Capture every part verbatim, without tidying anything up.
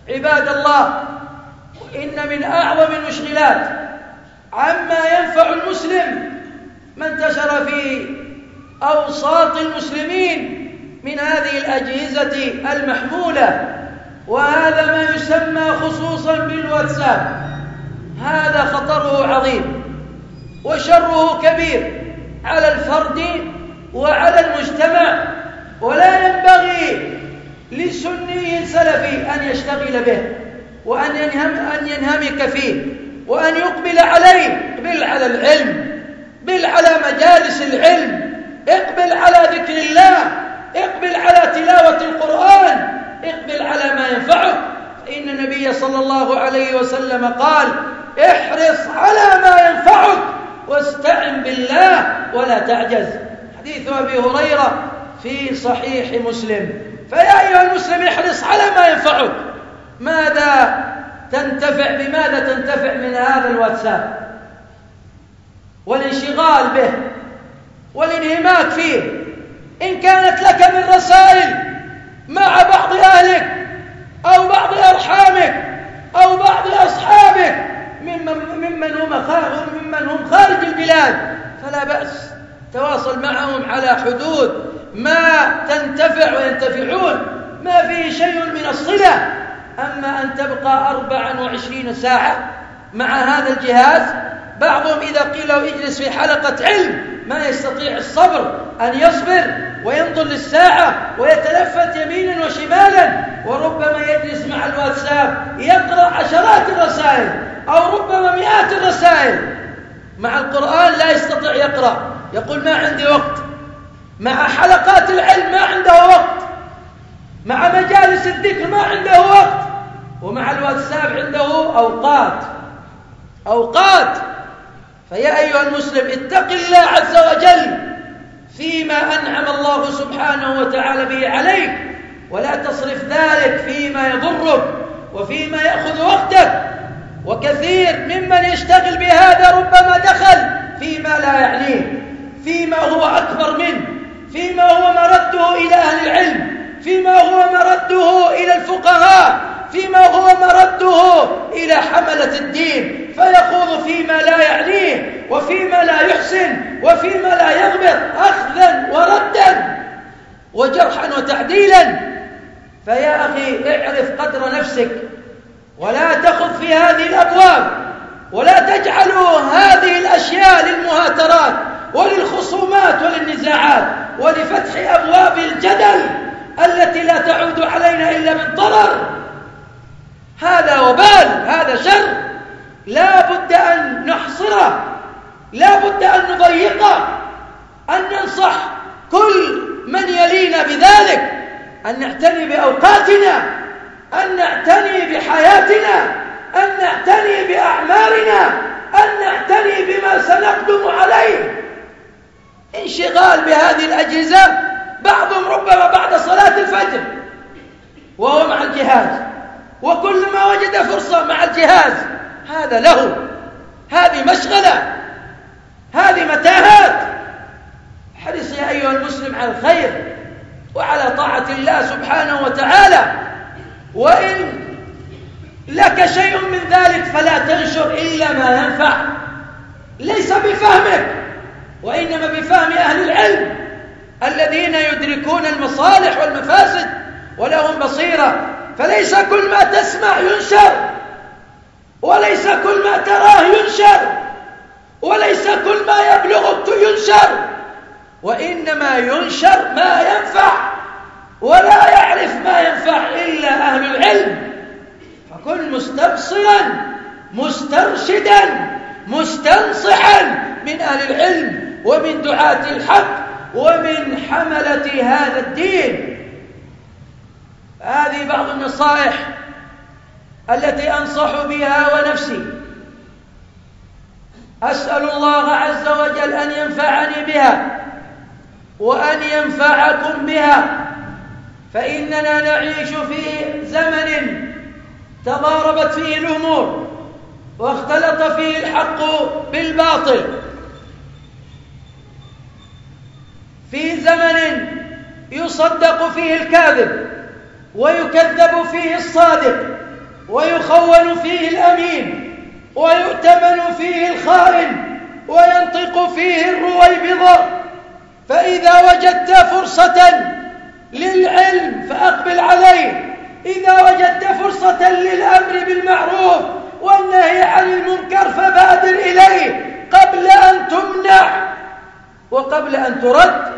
عباد الله، إن من أعظم المشغلات عما ينفع المسلم ما انتشر في أوساط المسلمين من هذه الأجهزة المحمولة، وهذا ما يسمى خصوصا بالواتساب. هذا خطره عظيم وشره كبير على الفرد وعلى المجتمع، ولا ينبغي لسني سلفي أن يشتغل به وأن ينهم أن ينهمك فيه وأن يقبل عليه. اقبل على العلم، اقبل على مجالس العلم، اقبل على ذكر الله، اقبل على تلاوة القرآن، اقبل على ما ينفعك. فإن النبي صلى الله عليه وسلم قال: احرص على ما ينفعك واستعن بالله ولا تعجز. حديث أبي هريرة في صحيح مسلم. فيا أيها المسلم احرص على ما ينفعك. ماذا تنتفع بماذا تنتفع من هذا الواتساب والانشغال به والانهماك فيه؟ إن كانت لك من رسائل مع بعض أهلك أو بعض أرحامك أو بعض أصحابك ممن, ممن, هم ممن هم خارج البلاد فلا بأس، تواصل معهم على حدود ما تنتفع وينتفعون، ما فيه شيء من الصلة. أما أن تبقى أربعا وعشرين ساعة مع هذا الجهاز، بعضهم إذا قيل له اجلس في حلقة علم ما يستطيع الصبر أن يصبر وينظر للساعة ويتلفت يمينا وشمالا، وربما يجلس مع الواتساب يقرأ عشرات الرسائل أو ربما مئات الرسائل. مع القرآن لا يستطيع يقرأ، يقول ما عندي وقت. مع حلقات العلم ما عنده وقت، مع مجالس الذكر ما عنده وقت، ومع الواتساب عنده أوقات أوقات. فيا أيها المسلم اتق الله عز وجل فيما أنعم الله سبحانه وتعالى به عليك، ولا تصرف ذلك فيما يضرك وفيما يأخذ وقتك. وكثير ممن يشتغل بهذا ربما دخل فيما لا يعنيه، فيما هو أكبر منه، فيما هو مرده إلى أهل العلم، فيما هو مرده إلى الفقهاء، فيما هو مرده إلى حملة الدين، فيخوض فيما لا يعنيه وفيما لا يحسن وفيما لا يغبر أخذا وردا وجرحا وتعديلا. فيا أخي اعرف قدر نفسك ولا تخذ في هذه الأبواب، ولا تجعلوا هذه الأشياء للمهاترات وللخصومات وللنزاعات ولفتح أبواب الجدل التي لا تعود علينا إلا بالضرر. هذا وبال، هذا شر، لا بد أن نحصره، لا بد أن نضيقه، أن ننصح كل من يلينا بذلك، أن نعتني بأوقاتنا، أن نعتني بحياتنا، أن نعتني بأعمارنا، أن نعتني بما سنقدم عليه. انشغال بهذه الأجهزة، بعضهم ربما بعد صلاة الفجر وهو مع الجهاز، وكلما وجد فرصة مع الجهاز، هذا له، هذه مشغلة، هذه متاهات. حرص يا أيها المسلم على الخير وعلى طاعة الله سبحانه وتعالى، وإن لك شيء من ذلك فلا تنشر إلا ما ينفع، ليس بفهمك وإنما بفهم أهل العلم الذين يدركون المصالح والمفاسد ولهم بصيرة. فليس كل ما تسمع ينشر، وليس كل ما تراه ينشر، وليس كل ما يبلغك ينشر، وإنما ينشر ما ينفع، ولا يعرف ما ينفع إلا أهل العلم. فكن مستبصرا مسترشدا مستنصحا من أهل العلم ومن دعاة الحق ومن حملة هذا الدين. هذه بعض النصائح التي أنصح بها ونفسي. أسأل الله عز وجل أن ينفعني بها وأن ينفعكم بها، فإننا نعيش في زمن تضاربت فيه الأمور واختلط فيه الحق بالباطل، في زمن يصدق فيه الكاذب ويكذب فيه الصادق، ويخون فيه الأمين ويؤتمن فيه الخائن وينطق فيه الرويبضة. فإذا وجدت فرصة للعلم فأقبل عليه، إذا وجدت فرصة للأمر بالمعروف والنهي عن المنكر فبادر إليه قبل أن تمنع وقبل أن ترد.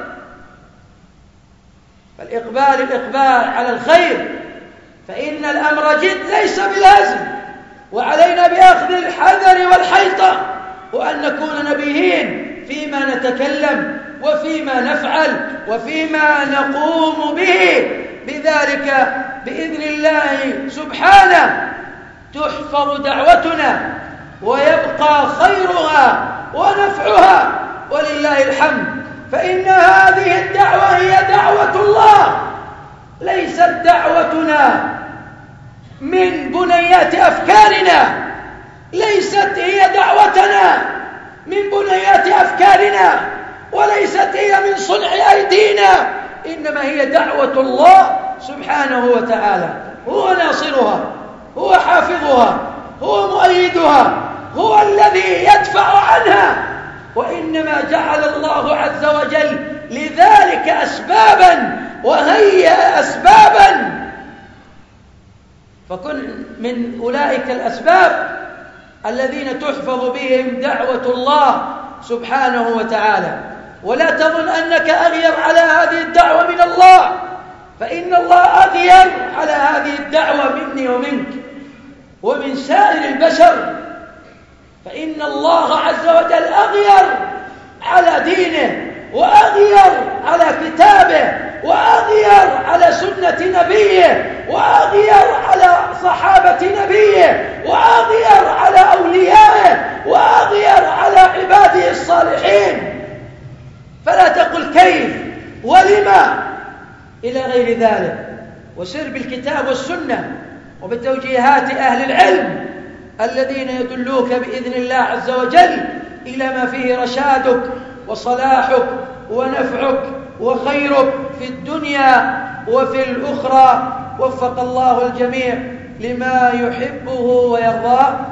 فالإقبال الإقبال على الخير، فإن الأمر جد ليس بالهزل، وعلينا بأخذ الحذر والحيطة، وأن نكون نبيهين فيما نتكلم وفيما نفعل وفيما نقوم به. بذلك بإذن الله سبحانه تحفظ دعوتنا ويبقى خيرها ونفعها ولله الحمد. فإن هذه الدعوة هي دعوة الله، ليست دعوتنا من بنيات أفكارنا، ليست هي دعوتنا من بنيات أفكارنا، وليست هي من صنع أيدينا، إنما هي دعوة الله سبحانه وتعالى. هو ناصرها، هو حافظها، هو مؤيدها، هو الذي يدفع عنها. وإنما جعل الله عز وجل لذلك أسبابا وهيأ أسبابا، فكن من أولئك الأسباب الذين تحفظ بهم دعوة الله سبحانه وتعالى. ولا تظن أنك أغير على هذه الدعوة من الله، فإن الله أغير على هذه الدعوة مني ومنك ومن سائر البشر. فإن الله عز وجل أغير على دينه، وأغير على كتابه، وأغير على سنة نبيه، وأغير على صحابة نبيه، وأغير على أوليائه، وأغير على عباده الصالحين. فلا تقل كيف ولما إلى غير ذلك، وسر بالكتاب والسنة وبتوجيهات أهل العلم الذين يدلوك بإذن الله عز وجل إلى ما فيه رشادك وصلاحك ونفعك وخيرك في الدنيا وفي الأخرى. وفق الله الجميع لما يحبه ويرضاه.